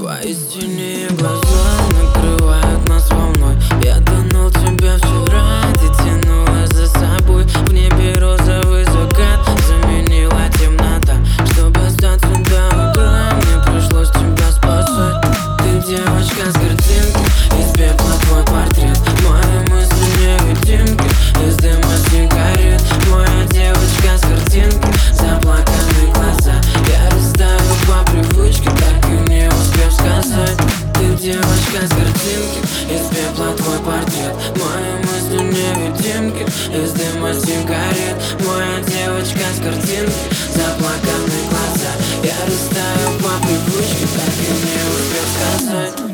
Твои синие глаза накрывают нас волной. Я тонул в тебя вчера, ты тянулась за собой. В небе розовый закат заменила темнота. Чтобы остаться до утра, мне пришлось тебя спасать. Ты девочка с картинки, из пепла твой портрет. Мои мысли невидимки, из дыма сигарет. Моя девочка с картинки, заплаканные глаза. Я растаю по привычке, так и не успев сказать. Ты девочка с картинки, из пепла твой портрет. Мои мысли невидимки, из дыма сигарет. Моя девочка с картинки, заплаканные глаза. Я растаю по привычке, так и не успев сказать.